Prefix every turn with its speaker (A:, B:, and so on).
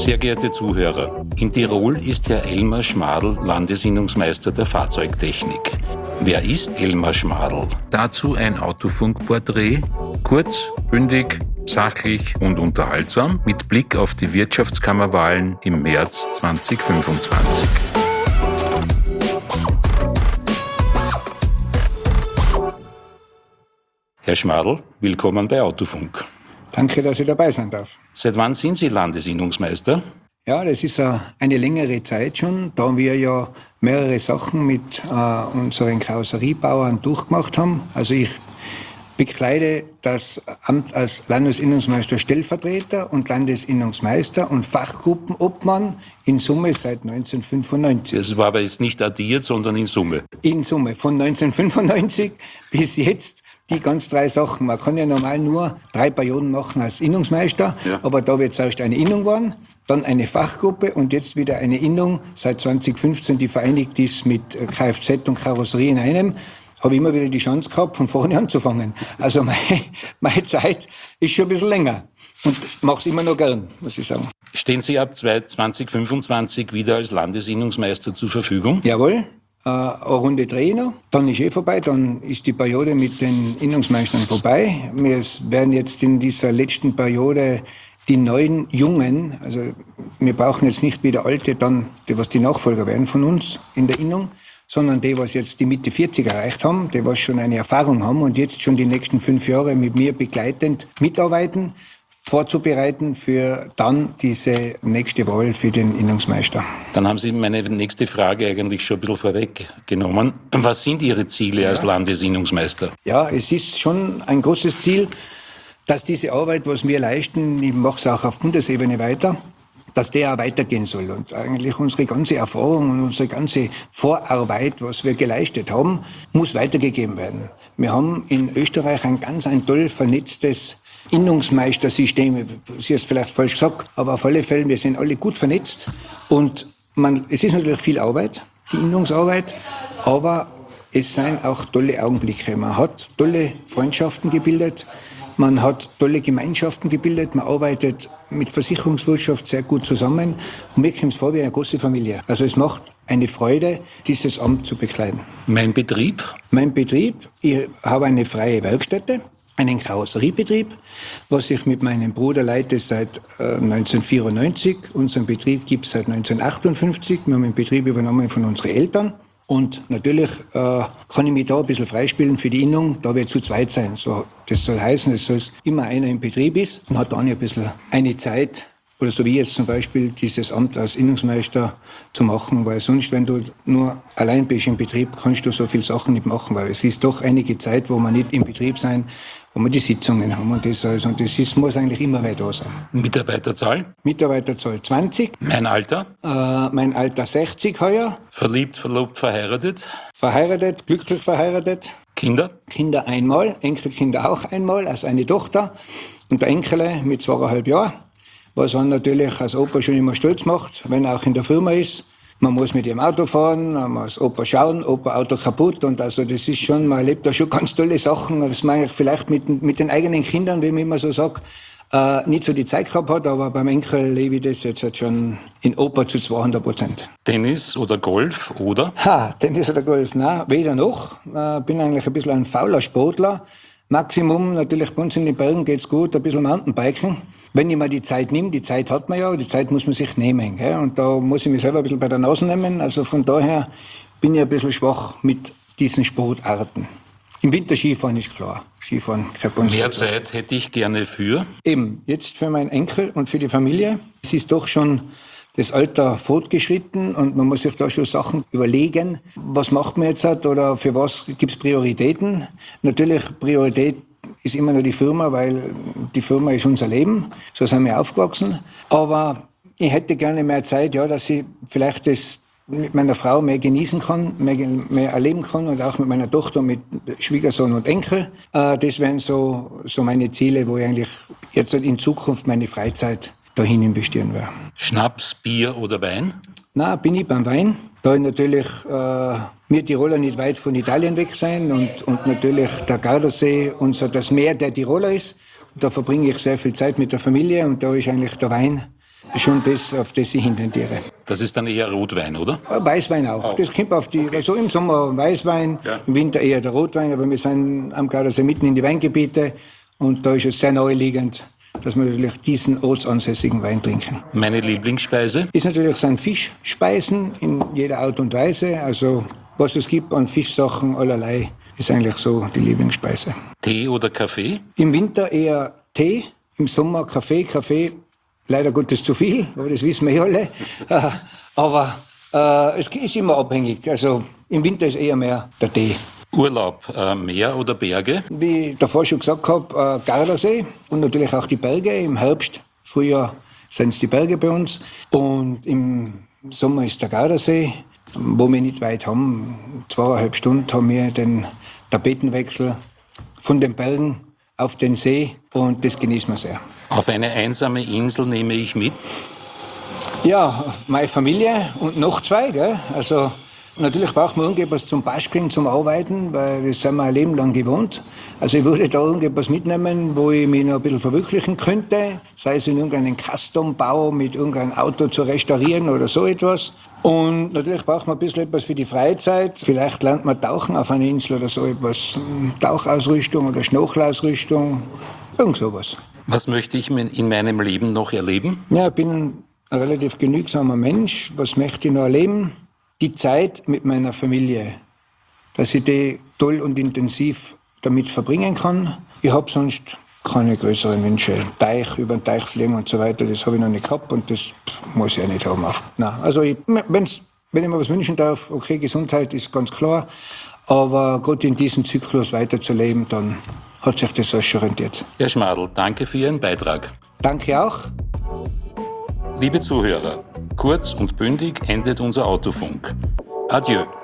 A: Sehr geehrte Zuhörer, in Tirol ist Herr Elmar Schmadl Landesinnungsmeister der Fahrzeugtechnik. Wer ist Elmar Schmadl? Dazu ein Autofunk-Porträt, kurz, bündig, sachlich und unterhaltsam mit Blick auf die Wirtschaftskammerwahlen im März 2025. Herr Schmadl, willkommen bei Autofunk.
B: Danke, dass ich dabei sein darf.
A: Seit wann sind Sie Landesinnungsmeister?
B: Ja, das ist eine längere Zeit schon, da wir ja mehrere Sachen mit unseren Karosseriebauern durchgemacht haben. Also ich bekleide das Amt als Landesinnungsmeister Stellvertreter und Landesinnungsmeister und Fachgruppenobmann in Summe seit 1995.
A: Das war aber jetzt nicht addiert, sondern in Summe.
B: In Summe von 1995 bis jetzt die ganz 3 Sachen. Man kann ja normal nur 3 Perioden machen als Innungsmeister, ja. Aber da wird zuerst eine Innung geworden, dann eine Fachgruppe und jetzt wieder eine Innung seit 2015, die vereinigt ist mit Kfz und Karosserie in einem. Habe ich immer wieder die Chance gehabt, von vorne anzufangen. Also meine Zeit ist schon ein bisschen länger und mache es immer noch gern, muss ich sagen.
A: Stehen Sie ab 2025 wieder als Landesinnungsmeister zur Verfügung?
B: Jawohl. Eine Runde drehen noch, dann ist vorbei, dann ist die Periode mit den Innungsmeistern vorbei. Wir werden jetzt in dieser letzten Periode die neuen Jungen, also wir brauchen jetzt nicht wieder alte, dann die, was die Nachfolger werden von uns in der Innung, sondern die, was jetzt die Mitte 40 erreicht haben, die, was schon eine Erfahrung haben und jetzt schon die nächsten 5 Jahre mit mir begleitend mitarbeiten, vorzubereiten für dann diese nächste Wahl für den Innungsmeister.
A: Dann haben Sie meine nächste Frage eigentlich schon ein bisschen vorweggenommen. Was sind Ihre Ziele als Landesinnungsmeister?
B: Ja, es ist schon ein großes Ziel, dass diese Arbeit, was wir leisten, ich mache es auch auf Bundesebene weiter, dass der auch weitergehen soll. Und eigentlich unsere ganze Erfahrung und unsere ganze Vorarbeit, was wir geleistet haben, muss weitergegeben werden. Wir haben in Österreich ein toll vernetztes Innungsmeistersystem, Sie haben es vielleicht falsch gesagt, aber auf alle Fälle, wir sind alle gut vernetzt und es ist natürlich viel Arbeit, die Innungsarbeit, aber es sind auch tolle Augenblicke. Man hat tolle Freundschaften gebildet, man hat tolle Gemeinschaften gebildet, man arbeitet mit Versicherungswirtschaft sehr gut zusammen und mir kommt es vor wie eine große Familie. Also es macht eine Freude, dieses Amt zu bekleiden.
A: Mein Betrieb?
B: Mein Betrieb, ich habe eine freie Werkstätte, einen Karosseriebetrieb, was ich mit meinem Bruder leite seit 1994. Unseren Betrieb gibt es seit 1958. Wir haben den Betrieb übernommen von unseren Eltern. Und natürlich kann ich mich da ein bisschen freispielen für die Innung, da wir zu zweit sein. So, das soll heißen, dass immer einer im Betrieb ist und hat dann ein bisschen eine Zeit, oder so wie jetzt zum Beispiel dieses Amt als Innungsmeister zu machen, weil sonst, wenn du nur allein bist im Betrieb, kannst du so viele Sachen nicht machen, weil es ist doch einige Zeit, wo wir nicht im Betrieb sein, wo wir die Sitzungen haben und das alles. Und das muss eigentlich immer weiter da sein.
A: Mitarbeiterzahl?
B: Mitarbeiterzahl 20.
A: Mein Alter?
B: Mein Alter 60 heuer.
A: Verliebt, verlobt, verheiratet?
B: Verheiratet, glücklich verheiratet.
A: Kinder?
B: Kinder einmal, Enkelkinder auch einmal, also eine Tochter und der Enkel mit 2,5 Jahren. Was man natürlich als Opa schon immer stolz macht, wenn er auch in der Firma ist. Man muss mit dem Auto fahren, man muss Opa schauen, Opa Auto kaputt und also das ist schon, man erlebt da schon ganz tolle Sachen, das man vielleicht mit den eigenen Kindern, wie man immer so sagt, nicht so die Zeit gehabt hat, aber beim Enkel lebe ich das jetzt halt schon in Opa zu 200%.
A: Tennis oder Golf oder?
B: Tennis oder Golf, nein, weder noch. Bin eigentlich ein bisschen ein fauler Sportler. Maximum, natürlich bei uns in den Bergen geht's gut, ein bisschen Mountainbiken. Wenn ich mir die Zeit nehme, die Zeit hat man ja, die Zeit muss man sich nehmen. Gell? Und da muss ich mich selber ein bisschen bei der Nase nehmen. Also von daher bin ich ein bisschen schwach mit diesen Sportarten. Im Winter Skifahren ist klar. Skifahren kann man
A: mehr Zeit hätte ich gerne für?
B: Eben, jetzt für meinen Enkel und für die Familie. Es ist doch schon das Alter fortgeschritten und man muss sich da schon Sachen überlegen, was macht man jetzt oder für was gibt's Prioritäten. Natürlich Priorität ist immer nur die Firma, weil die Firma ist unser Leben, so sind wir aufgewachsen. Aber ich hätte gerne mehr Zeit, ja, dass ich vielleicht das mit meiner Frau mehr genießen kann, mehr erleben kann und auch mit meiner Tochter, mit Schwiegersohn und Enkel. Das wären so meine Ziele, wo ich eigentlich jetzt in Zukunft meine Freizeit dahin investieren werde.
A: Schnaps, Bier oder Wein?
B: Na, bin ich beim Wein. Da natürlich wir Tiroler nicht weit von Italien weg sein und natürlich der Gardasee das Meer der Tiroler ist. Und da verbringe ich sehr viel Zeit mit der Familie und da ist eigentlich der Wein schon das, auf das ich hintendiere.
A: Das ist dann eher Rotwein, oder?
B: Weißwein auch. Das kommt auf die, also im Sommer Weißwein, im Winter eher der Rotwein, aber wir sind am Gardasee mitten in die Weingebiete und da ist es sehr naheliegend, dass wir natürlich diesen ortsansässigen Wein trinken.
A: Meine Lieblingsspeise?
B: Ist natürlich sind Fischspeisen in jeder Art und Weise, also was es gibt an Fischsachen allerlei, ist eigentlich so die Lieblingsspeise.
A: Tee oder Kaffee?
B: Im Winter eher Tee, im Sommer Kaffee. Kaffee leider Gottes zu viel, aber das wissen wir ja alle. Aber es ist immer abhängig. Also im Winter ist eher mehr der Tee.
A: Urlaub, Meer oder Berge?
B: Wie ich davor schon gesagt habe, Gardasee und natürlich auch die Berge. Im Herbst, Frühjahr sind es die Berge bei uns. Und im Sommer ist der Gardasee, wo wir nicht weit haben. 2,5 Stunden haben wir den Tapetenwechsel von den Bergen auf den See und das genießen wir sehr.
A: Auf eine einsame Insel nehme ich mit?
B: Ja, meine Familie und noch 2, gell? Also natürlich braucht man irgendetwas zum Basteln, zum Arbeiten, weil das sind wir ein Leben lang gewohnt. Also ich würde da irgendetwas mitnehmen, wo ich mich noch ein bisschen verwirklichen könnte, sei es in irgendeinen Custom-Bau mit irgendeinem Auto zu restaurieren oder so etwas. Und natürlich braucht man ein bisschen etwas für die Freizeit. Vielleicht lernt man Tauchen auf einer Insel oder so etwas. Tauchausrüstung oder Schnorchelausrüstung, irgend sowas.
A: Was möchte ich in meinem Leben noch erleben?
B: Ja, ich bin ein relativ genügsamer Mensch. Was möchte ich noch erleben? Die Zeit mit meiner Familie, dass ich die toll und intensiv damit verbringen kann. Ich habe sonst keine größeren Wünsche. Über den Teich fliegen und so weiter, das habe ich noch nicht gehabt und das muss ich auch nicht haben. Nein, also wenn ich mir was wünschen darf, okay, Gesundheit ist ganz klar, aber gerade in diesem Zyklus weiterzuleben, dann hat sich das auch schon rentiert.
A: Herr Schmadl, danke für Ihren Beitrag.
B: Danke auch.
A: Liebe Zuhörer, kurz und bündig endet unser Autofunk. Adieu.